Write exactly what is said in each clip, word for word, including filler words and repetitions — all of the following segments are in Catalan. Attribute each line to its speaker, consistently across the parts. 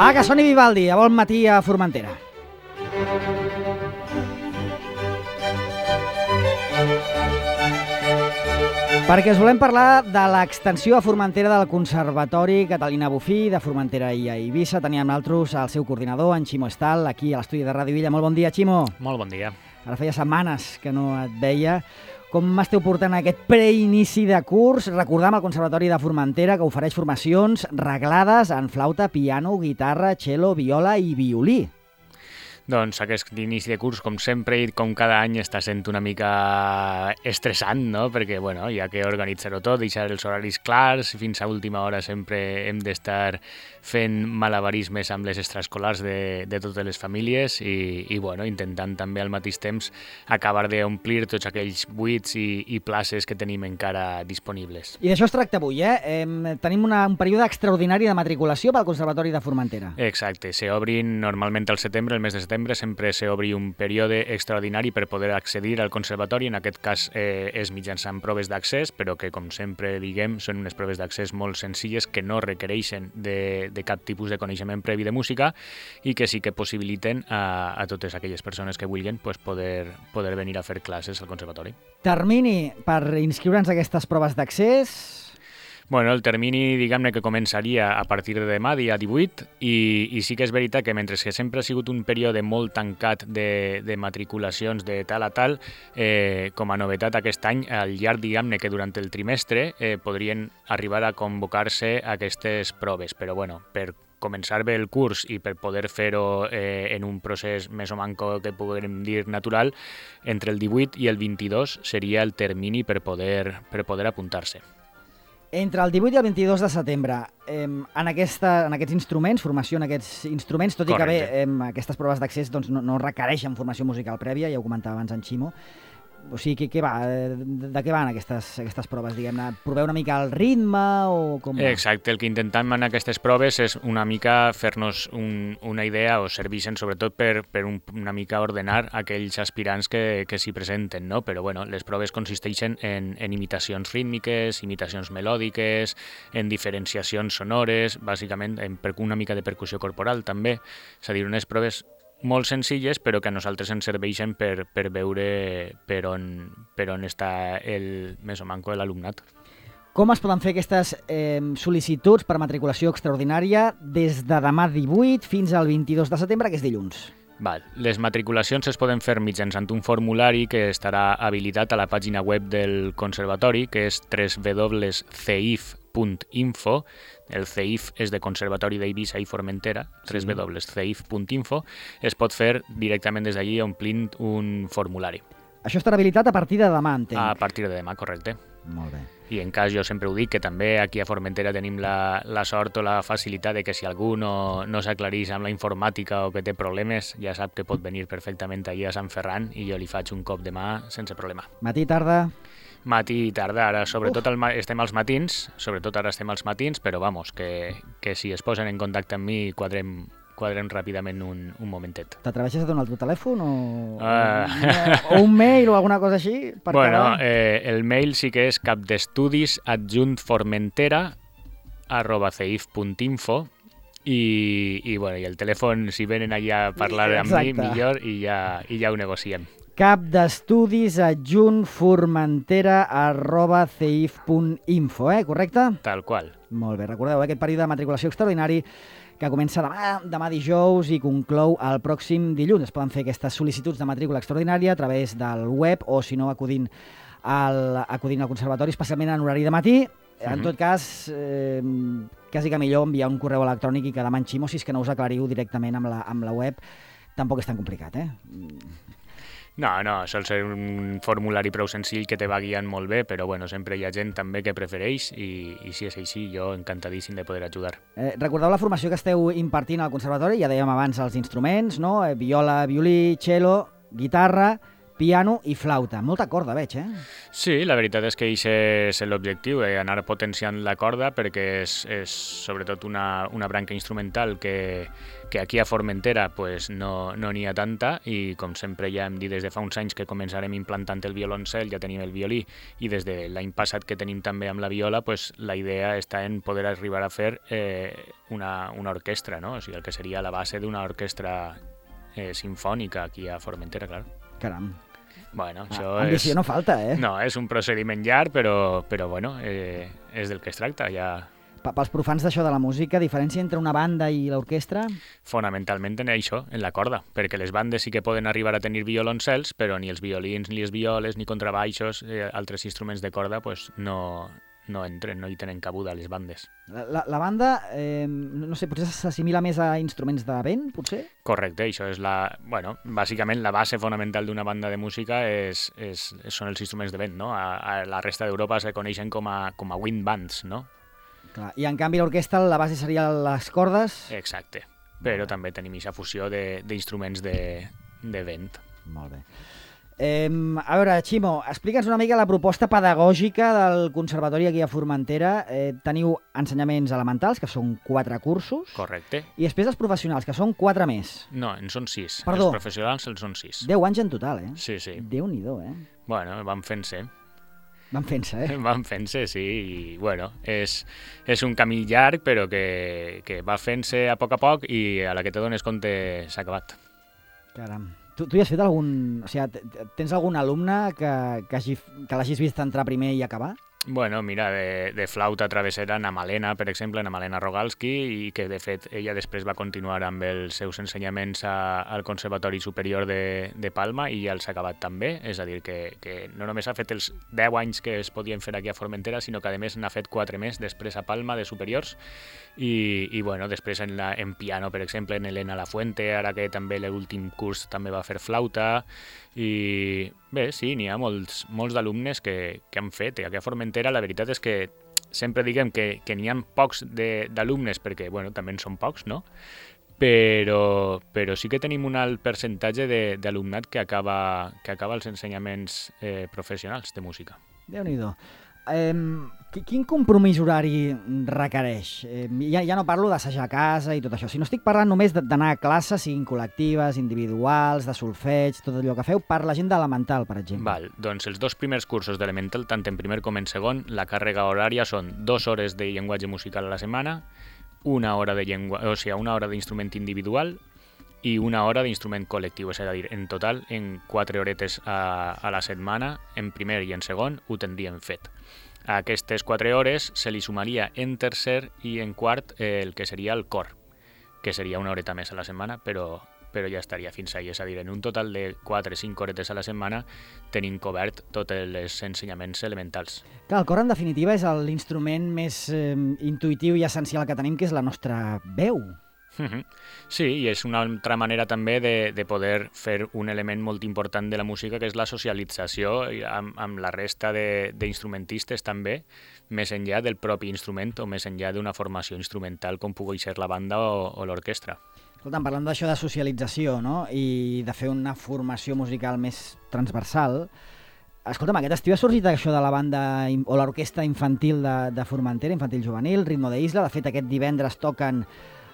Speaker 1: Va, que soni Vivaldi, a bon matí a Formentera. Perquè us volem parlar de l'extensió a Formentera del Conservatori Catalina Bufí de Formentera i a Eivissa. Teníem nosaltres el seu coordinador, en Ximo Estal, aquí a l'estudi de Ràdio Illa. Molt bon dia, Ximo.
Speaker 2: Molt bon dia.
Speaker 1: Ara feia setmanes que no et veia. Com m'esteu portant aquest preinici de curs? Recordam el Conservatori de Formentera, que ofereix formacions reglades en flauta, piano, guitarra, cello, viola i violí.
Speaker 2: Doncs aquest inici de curs, com sempre i com cada any, està sent una mica estressant, no? Perquè, bueno, hi ha que organitzar-ho tot, deixar els horaris clars, fins a última hora sempre hem d'estar fent malabarismes amb les extraescolars de, de totes les famílies i, i, bueno, intentant també al mateix temps acabar d'omplir tots aquells buits i, i places que tenim encara disponibles.
Speaker 1: I d'això es tracta avui, eh? eh tenim una, un període extraordinari de matriculació pel Conservatori de Formentera.
Speaker 2: Exacte, s'obrin normalment al setembre, el mes de setembre, sempre s'obri un període extraordinari per poder accedir al conservatori. En aquest cas eh, és mitjançant proves d'accés, però que, com sempre diguem, són unes proves d'accés molt senzilles que no requereixen de, de cap tipus de coneixement previ de música i que sí que possibiliten a, a totes aquelles persones que vulguin pues, poder, poder venir a fer classes al conservatori.
Speaker 1: Termini per inscriure'ns a aquestes proves d'accés?
Speaker 2: Bueno, el termini, diguem-ne, que començaria a partir de demà, dia divuit, i, i sí que és veritat que mentre que sempre ha sigut un període molt tancat de, de matriculacions de tal a tal, eh, com a novetat aquest any, al llarg, diguem-ne, que durant el trimestre eh, podrien arribar a convocar-se aquestes proves, però bueno, per començar bé el curs i per poder fer-ho eh, en un procés més o manco que puguem dir natural, entre el divuit i el vint-i-dos seria el termini per poder, per poder apuntar-se.
Speaker 1: Entre el divuit i el vint-i-dos de setembre, eh, en, aquesta, en aquests instruments, formació en aquests instruments, tot
Speaker 2: Correcte.
Speaker 1: i que bé, eh, aquestes proves d'accés doncs, no, no requereixen formació musical prèvia, ja ho comentava abans en Ximo. O sigui, què, què va? De, de què van aquestes, aquestes proves, diguem-ne? Provar una mica el ritme o com va?
Speaker 2: Exacte, el que intentem en aquestes proves és una mica fer-nos un, una idea o servixen sobretot per, per un, una mica ordenar aquells aspirants que, que s'hi presenten, no? Però bueno, les proves consisteixen en, en imitacions rítmiques, imitacions melòdiques, en diferenciacions sonores, bàsicament en per, una mica de percussió corporal també, és a dir, unes proves molt senzilles, però que a nosaltres ens serveixen per, per veure per on, per on està el més o manco de l'alumnat.
Speaker 1: Com es poden fer aquestes eh, sol·licituds per matriculació extraordinària des de demà divuit fins al vint-i-dos de setembre, que és dilluns?
Speaker 2: Val. Les matriculacions es poden fer mitjançant un formulari que estarà habilitat a la pàgina web del conservatori, que és w w w punt c i f punt info. El C I F és de Conservatori d'Eivissa i Formentera, w w w punt c i f punt info. Es pot fer directament des d'allí omplint un formulari.
Speaker 1: Això estarà habilitat a partir de demà, entenc.
Speaker 2: A partir de demà, correcte.
Speaker 1: Molt bé.
Speaker 2: I en cas, jo sempre ho dic, que també aquí a Formentera tenim la, la sort o la facilitat de que si algú no, no s'aclarís amb la informàtica o que té problemes, ja sap que pot venir perfectament allí a Sant Ferran i jo li faig un cop de mà sense problema.
Speaker 1: Matí, tarda?
Speaker 2: Matí i tarda, ara sobretot el, estem als matins, sobretot ara estem als matins, però vamos, que, que si es posen en contacte amb mi quadrem, quadrem ràpidament un, un momentet.
Speaker 1: T'atreveixes a donar el teu telèfon o,
Speaker 2: uh...
Speaker 1: o un mail o alguna cosa així? Per
Speaker 2: bueno, eh, el mail sí que és capdestudis adjunt formentera arroba c i f punt info i, i, bueno, i el telèfon, si venen allà a parlar amb
Speaker 1: Exacte.
Speaker 2: mi, millor, i ja, i ja ho negociem.
Speaker 1: Cap d'estudis adjunt formentera arroba c i f punt info, eh? Correcte?
Speaker 2: Tal qual.
Speaker 1: Molt bé, recordeu, eh? Aquest període de matriculació extraordinari que comença demà, demà dijous i conclou el pròxim dilluns. Es poden fer aquestes sol·licituds de matrícula extraordinària a través del web o, si no, acudint al, acudint al conservatori, especialment en horari de matí. En
Speaker 2: Mhm.
Speaker 1: tot cas, eh, quasi que millor enviar un correu electrònic i que demà en Ximo, si és que no us aclariu directament amb la, amb la web, tampoc és tan complicat, eh?
Speaker 2: No, no, sol ser un formulari prou senzill que te va guiant molt bé, però bueno, sempre hi ha gent també que prefereix i, i si és així, jo encantadíssim de poder ajudar.
Speaker 1: Eh, recordeu la formació que esteu impartint al conservatori? Ja dèiem abans els instruments, no? Eh, viola, violí, cello, guitarra, piano i flauta. Molta corda, veig, eh?
Speaker 2: Sí, la veritat és que això és l'objectiu, eh? Anar potenciant la corda, perquè és, és sobretot una, una branca instrumental que, que aquí a Formentera pues, no n'hi no ha tanta, i com sempre ja hem dit des de fa uns anys que començarem implantant el violoncel, ja tenim el violí, i des de l'any passat que tenim també amb la viola, pues, la idea està en poder arribar a fer eh, una, una orquestra, no? O sigui, el que seria la base d'una orquestra eh, sinfònica aquí a Formentera, clar.
Speaker 1: Caram.
Speaker 2: Bueno, això
Speaker 1: ah, ambició
Speaker 2: és...
Speaker 1: no falta, eh?
Speaker 2: No, és un procediment llarg, però, però bueno, eh, és del que es tracta. Ja...
Speaker 1: Pels profans d'això de la música, diferència entre una banda i l'orquestra?
Speaker 2: Fonamentalment en això, en la corda, perquè les bandes sí que poden arribar a tenir violoncels, però ni els violins, ni les violes, ni contrabaixos, eh, altres instruments de corda, pues no, no entren, no hi tenen cabuda les bandes.
Speaker 1: La, la, la banda, eh, no sé, potser s'assimila més a instruments de vent, potser?
Speaker 2: Correcte, això és la... Bueno, bàsicament la base fonamental d'una banda de música és, és, són els instruments de vent, no? A, a la resta d'Europa se coneixen com a, com a wind bands, no?
Speaker 1: Clar. I en canvi l'orquestra, la base seria les cordes?
Speaker 2: Exacte, però també tenim aquesta fusió d'instruments de, de, de vent.
Speaker 1: Molt bé. Eh, a veure, Ximo, explica'ns una mica la proposta pedagògica del Conservatori aquí a Formentera. Eh, teniu ensenyaments elementals, que són quatre cursos.
Speaker 2: Correcte.
Speaker 1: I després els professionals, que són quatre més.
Speaker 2: No, en són sis.
Speaker 1: Perdó.
Speaker 2: Els professionals en són sis.
Speaker 1: Deu anys en total, eh?
Speaker 2: Sí, sí.
Speaker 1: Déu-n'hi-do, eh?
Speaker 2: Bueno, van fent-se.
Speaker 1: Van fent-se, eh?
Speaker 2: Van fent-se, sí, i bueno, és, és un camí llarg, però que, que va fent-se a poc a poc i a la que te dones compte s'ha acabat.
Speaker 1: Caram. Tu, tu hi has fet algun... O sigui, tens algun alumne que, que, hagi, que l'hagis vist entrar primer i acabar?
Speaker 2: Bueno, mira, de, de flauta travessera, na Malena, per exemple, na Malena Rogalski, i que, de fet, ella després va continuar amb els seus ensenyaments a, al Conservatori Superior de, de Palma i ja els ha acabat també. És a dir, que, que no només ha fet els deu anys que es podien fer aquí a Formentera, sinó que, a més, n'ha fet quatre més després a Palma, de superiors. I, i bueno, després en, la, en piano, per exemple, en Elena Lafuente, ara que també l'últim curs també va fer flauta. I bé, sí, n'hi ha molts, molts d'alumnes que, que han fet. Aquí a Formentera la veritat és que sempre diguem que, que n'hi ha pocs d'alumnes, perquè bueno, també en són pocs, no? Però, però sí que tenim un alt percentatge d'alumnat que acaba, que acaba els ensenyaments eh, professionals de música.
Speaker 1: Déu-n'hi-do. Eh, quin compromís horari requereix? Eh, ja, ja no parlo d'assajar a casa i tot això, sinó estic parlant només d'anar a classes, siguin col·lectives, individuals, de solfeig, tot allò que feu per la gent d'elemental, per exemple.
Speaker 2: Val, doncs els dos primers cursos d'elemental, tant en primer com en segon, la càrrega horària són dues hores de llenguatge musical a la setmana, una hora de llengua, o sigui, una hora d'instrument individual i una hora d'instrument col·lectiu, és a dir, en total, en quatre horetes a, a la setmana, en primer i en segon, ho tindríem fet. A aquestes quatre hores se li sumaria en tercer i en quart eh, el que seria el cor, que seria una horeta més a la setmana, però, però ja estaria fins ahí. És a dir, en un total de quatre o cinc horetes a la setmana tenim cobert tots els ensenyaments elementals.
Speaker 1: Clar, el cor, en definitiva, és l'instrument més eh, intuïtiu i essencial que tenim, que és la nostra veu.
Speaker 2: Sí, i és una altra manera també de, de poder fer un element molt important de la música, que és la socialització amb, amb la resta d'instrumentistes també, més enllà del propi instrument o més enllà d'una formació instrumental com pugui ser la banda o, o l'orquestra.
Speaker 1: Escolta'm, parlant d'això de socialització, no?, i de fer una formació musical més transversal, escolta'm, aquest estiu ha sorgit això de la banda o l'orquestra infantil de, de Formentera, infantil juvenil, Ritmo de Isla. De fet, aquest divendres toquen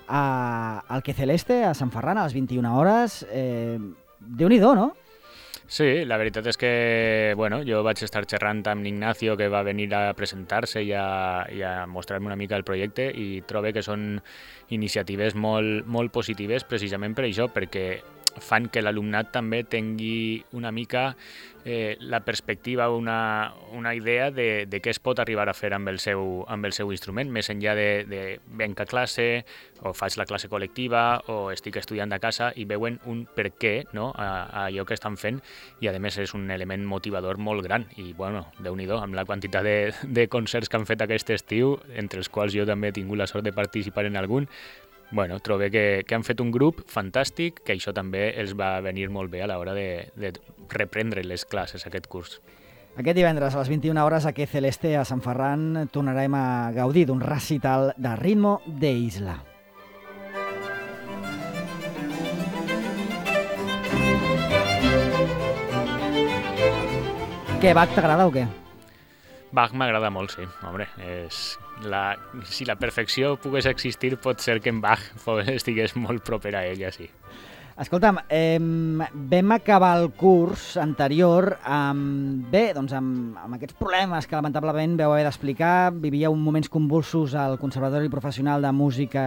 Speaker 1: A, al Que Celeste, a Sant Ferran, a les vint-i-una hores. Eh, Déu-n'hi-do, no?
Speaker 2: Sí, la veritat és que bueno, jo vaig estar xerrant amb Ignacio, que va venir a presentar-se i a, i a mostrar-me una mica el projecte, i trobo que són iniciatives molt, molt positives precisament per això, perquè fan que l'alumnat també tingui una mica eh, la perspectiva, una, una idea de, de què es pot arribar a fer amb el seu, amb el seu instrument, més enllà de, de venc a classe, o faig la classe col·lectiva, o estic estudiant a casa, i veuen un per què, no?, a, a allò que estan fent, i a més és un element motivador molt gran. I bueno, Déu-n'hi-do, amb la quantitat de, de concerts que han fet aquest estiu, entre els quals jo també he tingut la sort de participar en algun, bueno, trobo que, que han fet un grup fantàstic, que això també els va venir molt bé a l'hora de, de reprendre les classes, aquest curs.
Speaker 1: Aquest divendres a les vint-i-una hores a Que Celeste, a Sant Ferran, tornarem a gaudir d'un recital de Ritmo de Isla. Què, Bach t'agrada o què?
Speaker 2: Bach m'agrada molt, sí. Home, és la... si la perfecció pogués existir, pot ser que en Bach estigués molt proper a ella, sí.
Speaker 1: Escolta'm, eh, vam acabar el curs anterior amb, bé, doncs amb, amb aquests problemes que lamentablement vau haver d'explicar. Vivíeu moments convulsos al Conservatori Professional de Música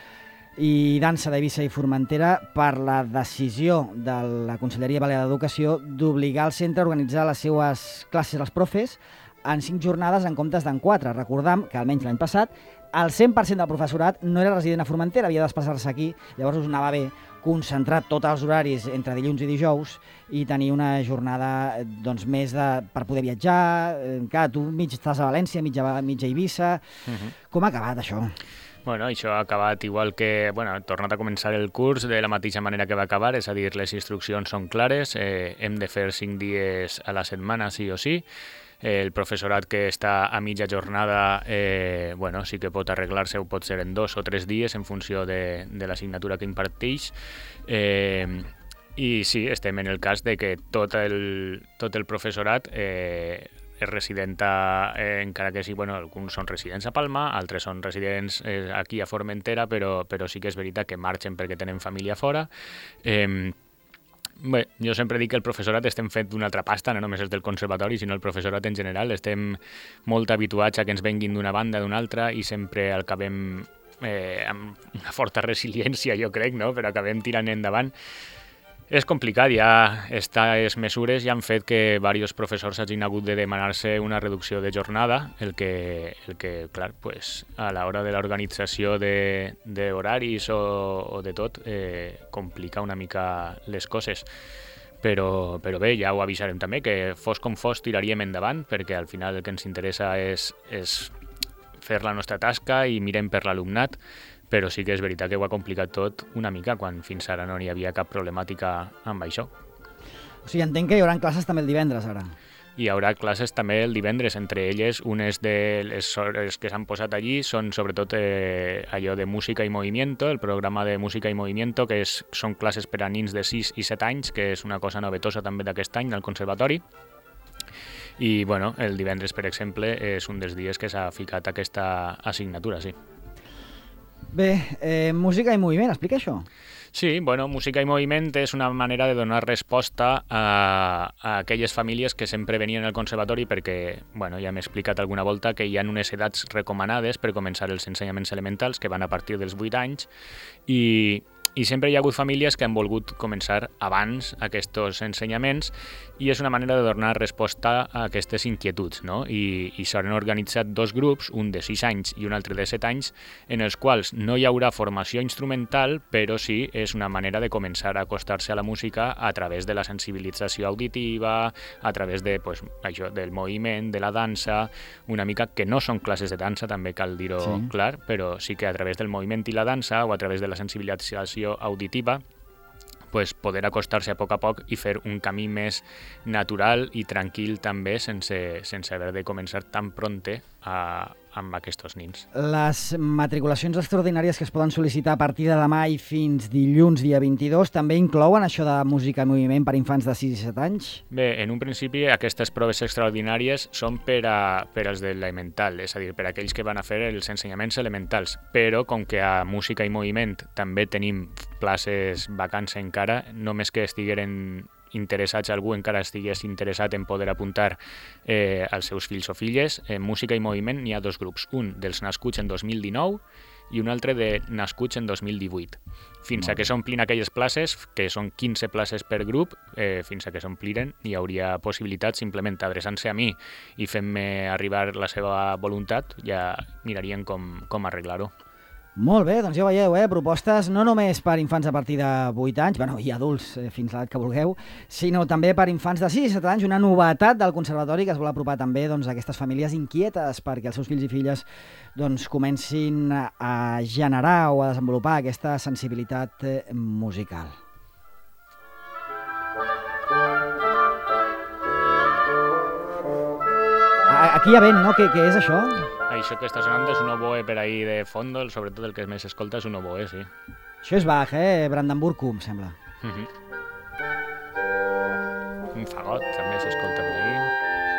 Speaker 1: i Dansa d'Eivissa i Formentera per la decisió de la Conselleria Balear d'Educació d'obligar el centre a organitzar les seues classes als profes en cinc jornades en comptes d'en quatre. Recordam que almenys l'any passat el cent per cent del professorat no era resident a Formentera, havia de desplaçar-se aquí, llavors us anava bé concentrar tots els horaris entre dilluns i dijous i tenir una jornada doncs, més de, per poder viatjar. Clar, tu mig estàs a València, mig a, mig a Eivissa. Uh-huh. Com ha acabat això?
Speaker 2: Bueno, això ha acabat igual que... Bueno, ha tornat a començar el curs de la mateixa manera que va acabar, és a dir, les instruccions són clares, eh, hem de fer cinc dies a la setmana sí o sí. El professorat que està a mitja jornada eh, bueno, sí que pot arreglar-se o pot ser en dos o tres dies en funció de, de l'assignatura que imparteix. Eh, I sí, estem en el cas de que tot el, tot el professorat eh, és resident a, eh, encara que sí, bueno, alguns són residents a Palma, altres són residents eh, aquí a Formentera, però, però sí que és veritat que marxen perquè tenen família fora. Eh, Bé, jo sempre dic que el professorat estem fet d'una altra pasta, no només és del conservatori, sinó el professorat en general. Estem molt habituats a que ens venguin d'una banda d'una altra i sempre acabem eh, amb una forta resiliència, jo crec, no? Però acabem tirant endavant. És complicat, ja aquestes mesures ja han fet que diversos professors hagin hagut de demanar-se una reducció de jornada, el que, el que clar, pues, a l'hora de l'organització d'horaris o, o de tot, eh, complica una mica les coses. Però, però bé, ja ho avisarem també, que fos com fos tiraríem endavant, perquè al final el que ens interessa és, és fer la nostra tasca i mirem per l'alumnat, però sí que és veritat que ho ha complicat tot una mica quan fins ara no hi havia cap problemàtica amb això.
Speaker 1: O sigui, entenc que hi haurà classes també el divendres ara.
Speaker 2: Hi haurà classes també el divendres, entre elles unes de les hores que s'han posat allí són sobretot eh, allò de música i movimiento, el programa de música i movimiento, que és, són classes per a nins de sis i set anys, que és una cosa novetosa també d'aquest any al conservatori. I bueno, el divendres, per exemple, és un dels dies que s'ha ficat aquesta assignatura, sí.
Speaker 1: Bé, eh, música i moviment, explica això.
Speaker 2: Sí, bueno, música i moviment és una manera de donar resposta a, a aquelles famílies que sempre venien al conservatori perquè, bueno, ja m'he explicat alguna volta que hi ha unes edats recomanades per començar els ensenyaments elementals que van a partir dels vuit anys i, i sempre hi ha hagut famílies que han volgut començar abans aquests ensenyaments i és una manera de donar resposta a aquestes inquietuds, no? I, i s'han organitzat dos grups, un de sis anys i un altre de set anys, en els quals no hi haurà formació instrumental, però sí és una manera de començar a acostar-se a la música a través de la sensibilització auditiva, a través de, pues, això, del moviment, de la dansa, una mica que no són classes de dansa, també cal dir-ho sí. clar, però sí que a través del moviment i la dansa o a través de la sensibilització auditiva pues, poder acostar-se a poc a poc i fer un camí més natural i tranquil també sense, sense haver de començar tan pronte a, amb aquests nins.
Speaker 1: Les matriculacions extraordinàries que es poden sol·licitar a partir de demà i fins dilluns, dia vint-i-dos, també inclouen això de música i moviment per infants de sis i set anys?
Speaker 2: Bé, en un principi aquestes proves extraordinàries són per, a, per als de l'elemental, és a dir, per a aquells que van a fer els ensenyaments elementals, però com que a música i moviment també tenim places vacants encara, només que estigueren interessats, algú encara estigués interessat en poder apuntar eh, als seus fills o filles, en música i moviment n'hi ha dos grups, un dels nascuts en dos mil dinou i un altre de nascuts en dos mil divuit. Fins a que s'omplin aquelles places, que són quinze places per grup, eh, fins a que s'ompliren hi hauria possibilitat simplement adreçant-se a mi i fent-me arribar la seva voluntat, ja mirarien com, com arreglar-ho.
Speaker 1: Molt bé, doncs ja veieu, eh? Propostes no només per infants a partir de vuit anys, bueno, i adults eh, fins a l'edat que vulgueu, sinó també per infants de sis i set anys, una novetat del conservatori que es vol apropar també doncs, a aquestes famílies inquietes perquè els seus fills i filles doncs, comencin a generar o a desenvolupar aquesta sensibilitat eh, musical. Aquí hi ha vent, no? Què, què és això?
Speaker 2: Això que està sonant és un oboe per ahí de fondo, sobretot el que més s'escolta és un oboe, sí.
Speaker 1: Això és Bach, eh? Brandenburg, em sembla.
Speaker 2: Uh-huh. Un fagot també s'escolta per ahí.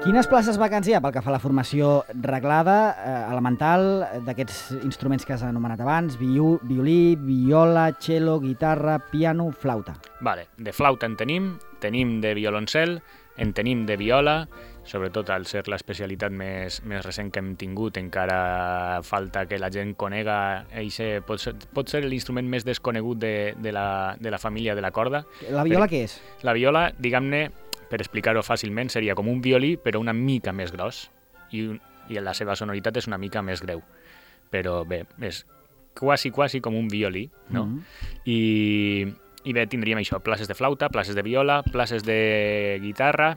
Speaker 1: Quines places vacants hi ha pel que fa a la formació reglada, eh, elemental, d'aquests instruments que has anomenat abans, viu, violí, viola, cello, guitarra, piano, flauta?
Speaker 2: Vale, de flauta en tenim, tenim de violoncel, en tenim de viola, sobretot al ser l'especialitat més, més recent que hem tingut, encara falta que la gent conega, eixe, pot ser, pot ser l'instrument més desconegut de, de, la, de la família de la corda.
Speaker 1: La viola
Speaker 2: Per,
Speaker 1: què és?
Speaker 2: La viola, diguem-ne, per explicar-ho fàcilment, seria com un violí, però una mica més gros, i, i la seva sonoritat és una mica més greu. Però bé, és quasi, quasi com un violí, no? Mm-hmm. I, I bé, tindríem això, places de flauta, places de viola, places de guitarra,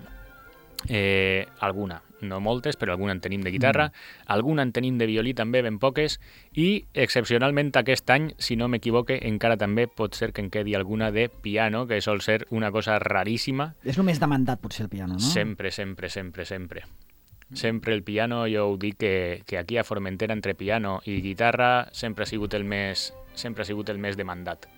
Speaker 2: eh, alguna, no moltes, però alguna en tenim de guitarra, mm. alguna en tenim de violí també, ben poques, i excepcionalment aquest any, si no m'equivoque, encara també pot ser que en quedi alguna de piano, que sol ser una cosa raríssima.
Speaker 1: És el més demandat, potser, el piano, no?
Speaker 2: Sempre, sempre, sempre, sempre. Sempre el piano, jo ho dic que, que aquí a Formentera, entre piano i guitarra, sempre ha sigut el més, sempre ha sigut el més demandat.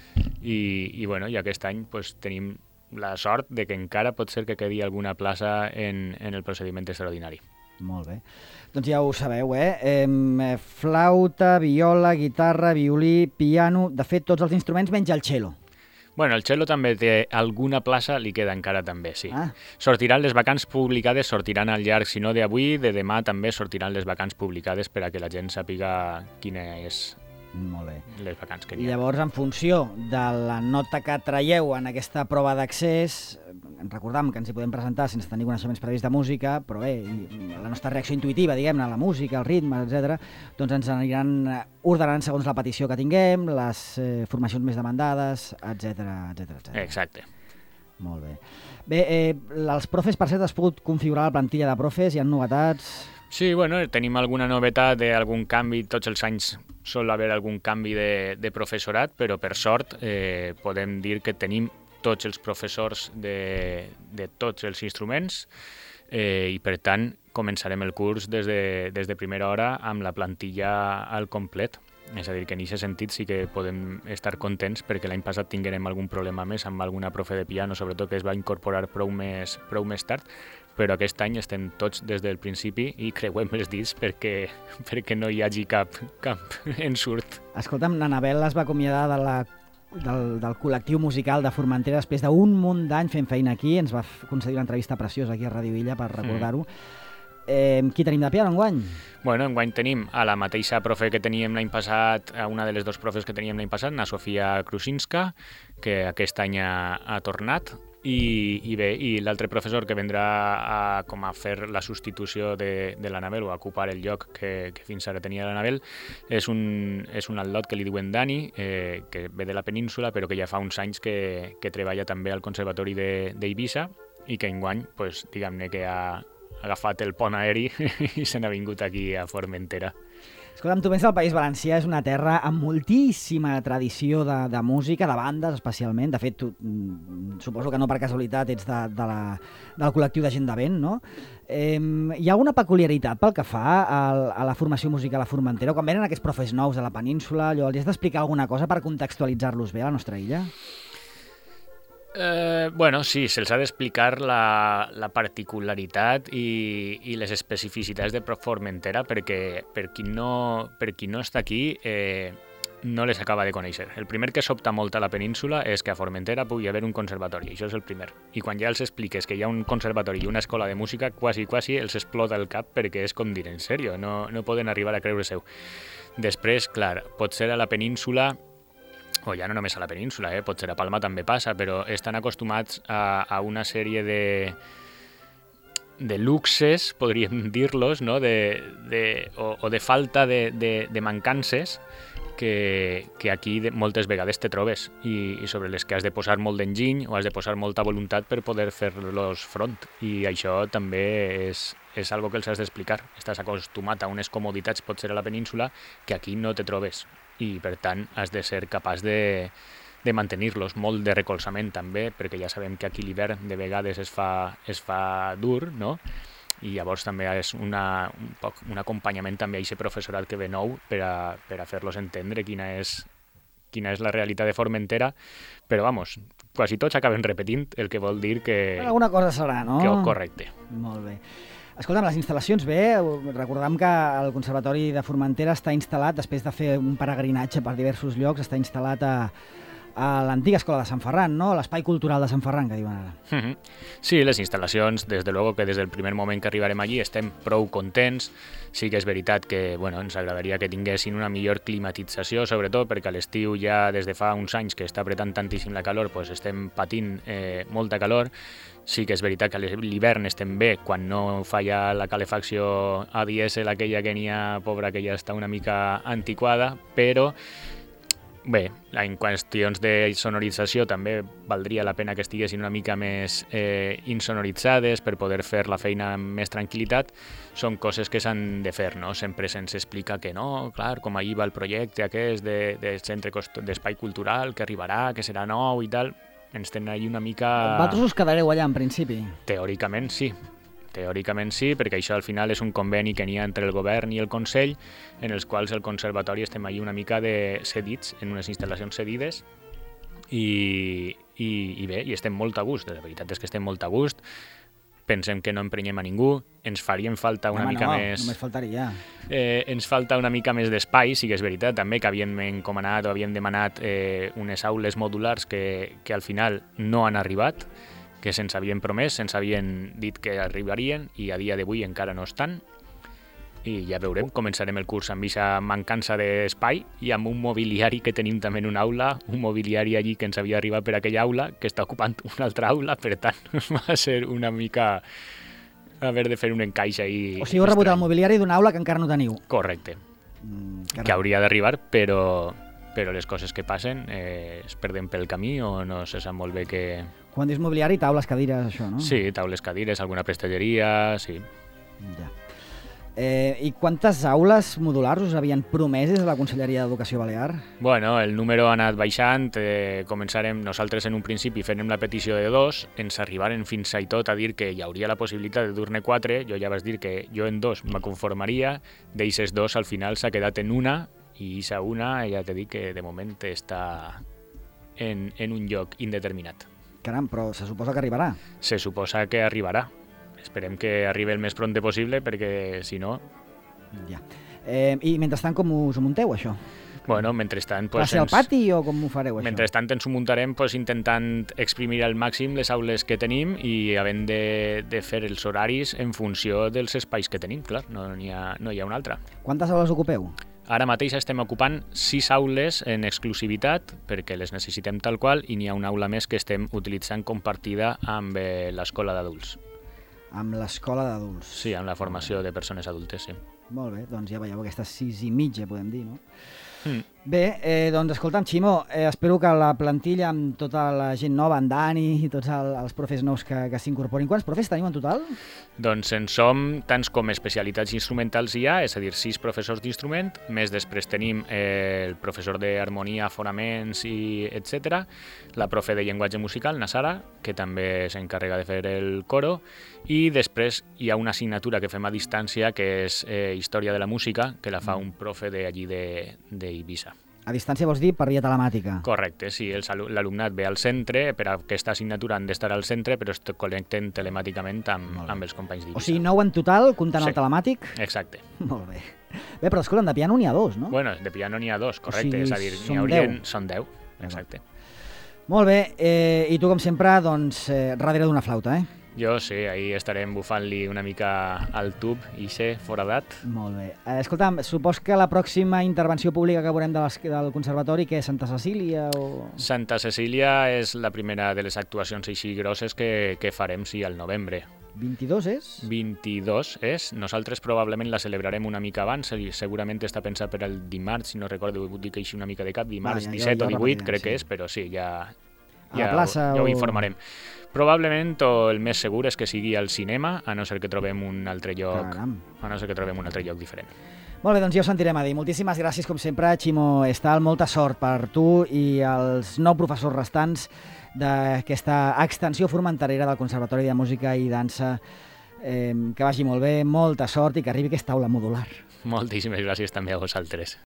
Speaker 2: I, i, bueno, i aquest any pues, tenim la sort de que encara pot ser que quedi alguna plaça en, en el procediment extraordinari.
Speaker 1: Molt bé. Doncs ja ho sabeu, eh? eh? Flauta, viola, guitarra, violí, piano... De fet, tots els instruments menys el cello.
Speaker 2: Bueno, el cello també té alguna plaça, li queda encara també, sí.
Speaker 1: Ah.
Speaker 2: Sortiran les vacants publicades, sortiran al llarg, si no d'avui, de demà també sortiran les vacants publicades per a que la gent sàpiga quina és
Speaker 1: Molt bé.
Speaker 2: les vacants que hi
Speaker 1: I
Speaker 2: ha.
Speaker 1: llavors, en funció de la nota que traieu en aquesta prova d'accés, recordam que ens hi podem presentar sense tenir coneixements previs de música, però bé, la nostra reacció intuïtiva, diguem-ne, la música, el ritme, etcètera, doncs ens aniran ordenant segons la petició que tinguem, les eh, formacions més demandades, etcètera, etcètera, etcètera.
Speaker 2: Exacte.
Speaker 1: Molt bé. Bé, eh, els profes, per cert, has pogut configurar la plantilla de profes? Hi ha novetats?
Speaker 2: Sí, bueno, tenim alguna novetat d'algun canvi, tots els anys sol haver algun canvi de, de professorat, però per sort eh, podem dir que tenim tots els professors de, de tots els instruments eh, i per tant començarem el curs des de, des de primera hora amb la plantilla al complet. És a dir, que en aquest sentit sí que podem estar contents perquè l'any passat tinguérem algun problema més amb alguna profe de piano, sobretot que es va incorporar prou més, prou més tard, però aquest any estem tots des del principi i creuem els dits perquè, perquè no hi hagi cap, cap ensurt.
Speaker 1: Escolta'm, l'Anabel es va acomiadar de la, del, del col·lectiu musical de Formentera després d'un munt d'anys fent feina aquí, ens va concedir una entrevista preciosa aquí a Ràdio Illa per recordar-ho. Mm. Eh, qui tenim de piano enguany?
Speaker 2: Bueno, enguany tenim a la mateixa profe que teníem l'any passat, a una de les dos profes que teníem l'any passat, na Sofia Krusinska, que aquest any ha, ha tornat, i, i bé, i l'altre professor que vendrà a, com a fer la substitució de, de l'Anabel o a ocupar el lloc que, que fins ara tenia l'Anabel és un, és un al·lot que li diuen Dani, eh, que ve de la península però que ja fa uns anys que, que treballa també al Conservatori d'Eivissa i que enguany, pues, diguem-ne que ha agafat el pont aeri i se n'ha vingut aquí a Formentera.
Speaker 1: Escolta'm, tu penses que el País Valencià és una terra amb moltíssima tradició de, de música, de bandes especialment. De fet, tu, suposo que no per casualitat ets de, de la, del col·lectiu de gent de vent, no? Eh, hi ha alguna peculiaritat pel que fa a, a la formació musical a Formentera? Quan venen aquests profes nous de la península, allò, li has d'explicar alguna cosa per contextualitzar-los bé a la nostra illa?
Speaker 2: Eh, bueno, sí, se'ls ha d'explicar la, la particularitat i, i les especificitats de Formentera perquè per qui no, per qui no està aquí eh, no les acaba de conèixer. El primer que sobta molt a la península és que a Formentera pugui haver un conservatori, això és el primer. I quan ja els expliques que hi ha un conservatori i una escola de música, quasi, quasi els explota el cap perquè és com dir, en sèrio, no, no poden arribar a creure-seu. Després, clar, potser a la península o ja no només a la península, eh? Potser a Palma també passa, però estan acostumats a, a una sèrie de, de luxes, podríem dir-los, no? de, de, o, o de falta de, de, de mancances que, que aquí de, moltes vegades te trobes i, i sobre les que has de posar molt d'enginy o has de posar molta voluntat per poder fer-los front. I això també és, és algo que els has d'explicar. Estàs acostumat a unes comoditats, potser a la península, que aquí no te trobes. I per tant has de ser capaç de, de mantenir-los, molt de recolzament també, perquè ja sabem que aquí l'hivern de vegades es fa, es fa dur, no? I llavors també és una, un, poc, un acompanyament també a aquest professorat que ve nou per a, per a fer-los entendre quina és, quina és la realitat de Formentera, però vamos, quasi tots acaben repetint, el que vol dir que...
Speaker 1: Alguna cosa serà, no?
Speaker 2: Que, correcte.
Speaker 1: Molt bé. Escolta'm, les instal·lacions bé, recordem que el Conservatori de Formentera està instal·lat, després de fer un peregrinatge per diversos llocs, està instal·lat a, a l'antiga escola de Sant Ferran, no? L'espai cultural de Sant Ferran, que diuen ara.
Speaker 2: Mm-hmm. Sí, les instal·lacions, des de luego que des del primer moment que arribarem allí estem prou contents. Sí que és veritat que bueno, ens agradaria que tinguessin una millor climatització, sobretot perquè a l'estiu ja des de fa uns anys que està apretant tantíssim la calor, doncs estem patint eh, molta calor. Sí que és veritat que a l'hivern estem bé quan no falla la calefacció a dièsel, aquella que n'hi ha, pobra, que ja està una mica antiquada, però bé, en qüestions de sonorització també valdria la pena que estiguessin una mica més eh, insonoritzades per poder fer la feina amb més tranquil·litat. Són coses que s'han de fer, no? Sempre se'ns explica que no, clar, com ahir va el projecte aquest de, de centre d'espai cultural, que arribarà, que serà nou i tal. Ens tenen ahir una mica...
Speaker 1: Vosaltres us quedareu allà, en principi?
Speaker 2: Teòricament sí. Teòricament sí, perquè això al final és un conveni que n'hi ha entre el govern i el Consell, en els quals el Conservatori estem allà una mica de cedits, en unes instal·lacions cedides, i, i, i bé, i estem molt a gust. La veritat és que estem molt a gust. Pensem que no emprenyem a ningú, ens farien falta una
Speaker 1: Home,
Speaker 2: mica
Speaker 1: no,
Speaker 2: més...
Speaker 1: només faltaria.
Speaker 2: Eh, ens falta una mica més d'espai, sí que és veritat, també que havíem encomanat o havíem demanat eh, unes aules modulars que, que al final no han arribat, que se'ns havien promès, se'ns havien dit que arribarien i a dia d'avui encara no estan. I ja veurem, començarem el curs amb aquesta mancança d'espai i amb un mobiliari que tenim també en una aula, un mobiliari allí que ens havia arribat per aquella aula, que està ocupant una altra aula, per tant, va ser una mica haver de fer un encaix ahí.
Speaker 1: O sigui, heu rebut el mobiliari d'una aula que encara no teniu.
Speaker 2: Correcte,
Speaker 1: Mm,
Speaker 2: que hauria d'arribar, però, però les coses que passen eh, es perden pel camí o no se sap molt bé que...
Speaker 1: Quan dius mobiliari, taules, cadires, això, no?
Speaker 2: Sí, taules, cadires, alguna prestelleria, sí.
Speaker 1: Ja. Eh, I quantes aules modulars us havien promeses a la Conselleria d'Educació Balear?
Speaker 2: Bueno, el número ha anat baixant, eh, començarem nosaltres en un principi fent la petició de dos, ens arribaren fins i tot a dir que hi hauria la possibilitat de dur-ne quatre, jo ja vaig dir que jo en dos me conformaria, d'eixes dos al final s'ha quedat en una, i aquesta una ja t'he dit que de moment està en, en un lloc indeterminat.
Speaker 1: Caram, però se suposa que arribarà.
Speaker 2: Se suposa que arribarà. Esperem que arribi el més prompte possible, perquè si no...
Speaker 1: Ja. Eh, I mentrestant com us ho munteu, això?
Speaker 2: Bueno, mentrestant...
Speaker 1: Pues, Va ser al pati o com ho fareu, això?
Speaker 2: Mentrestant ens ho muntarem pues, intentant exprimir al màxim les aules que tenim i havent de, de fer els horaris en funció dels espais que tenim, clar, no n'hi ha, no hi ha una altra.
Speaker 1: Quantes aules ocupeu?
Speaker 2: Ara mateix estem ocupant sis aules en exclusivitat perquè les necessitem tal qual i n'hi ha una aula més que estem utilitzant compartida amb eh, l'escola d'adults.
Speaker 1: Amb l'escola d'adults.
Speaker 2: Sí, amb la formació de persones adultes, sí.
Speaker 1: Molt bé, doncs ja veieu aquestes sis i mitja, podem dir, no?
Speaker 2: Mm.
Speaker 1: Bé, eh, doncs escolta'm, Ximo, eh, espero que la plantilla amb tota la gent nova, en Dani i tots el, els profes nous que, que s'incorporin. Quants profes teniu en total?
Speaker 2: Doncs en som tants com especialitats instrumentals hi ha, és a dir, sis professors d'instrument, més després tenim eh, el professor d'harmonia, fonaments i etcètera, la profe de llenguatge musical, na Sara, que també s'encarrega de fer el coro, i després hi ha una assignatura que fem a distància que és eh, Història de la Música, que la fa un profe d'allí d'Eivissa.
Speaker 1: A distància vols dir per via telemàtica?
Speaker 2: Correcte, sí. L'alumnat ve al centre, per a aquesta assignatura han d'estar al centre, però es connecten telemàticament amb, amb els companys d'Eivissa.
Speaker 1: O sigui, nou en total, comptant
Speaker 2: Sí.
Speaker 1: el telemàtic?
Speaker 2: Exacte.
Speaker 1: Molt bé. Bé, però escolta'm, de piano n'hi ha dos, no?
Speaker 2: Bueno, de piano n'hi ha dos, correcte.
Speaker 1: O sigui,
Speaker 2: és a dir,
Speaker 1: són
Speaker 2: n'hi haurien...
Speaker 1: deu.
Speaker 2: Són deu, exacte.
Speaker 1: Molt bé, eh, i tu com sempre, doncs, eh, darrere d'una flauta, eh?
Speaker 2: Jo sí, ahir estarem bufant-li una mica al tub i sé, foradat.
Speaker 1: Molt bé. Eh, escolta'm, supos que la pròxima intervenció pública que veurem de les, del Conservatori, que és Santa Cecília o...
Speaker 2: Santa Cecília és la primera de les actuacions així grosses que, que farem, sí, al novembre.
Speaker 1: vint-i-dos és?
Speaker 2: vint-i-dos és. Nosaltres probablement la celebrarem una mica abans, segurament està pensat per al dimarts, si no recordo, ho dic així una mica de cap, dimarts
Speaker 1: Va, ja,
Speaker 2: disset
Speaker 1: ja,
Speaker 2: o
Speaker 1: ja
Speaker 2: divuit,
Speaker 1: repetirem,
Speaker 2: crec
Speaker 1: sí.
Speaker 2: que és, però sí, ja,
Speaker 1: A la
Speaker 2: ja,
Speaker 1: plaça
Speaker 2: ho, ja ho
Speaker 1: o-
Speaker 2: informarem. Probablement o el més segur és que sigui al cinema, a no ser que trobem un altre lloc,
Speaker 1: Caram.
Speaker 2: a no ser que trobem un altre lloc diferent.
Speaker 1: Molt bé, doncs ja ho sentirem a dir. Moltíssimes gràcies, com sempre, Ximo Estal. Molta sort per tu i els nou professors restants d'aquesta extensió formenterera del Conservatori de Música i Dansa. Eh, que vagi molt bé, molta sort i que arribi aquesta aula modular.
Speaker 2: Moltíssimes gràcies també a vosaltres.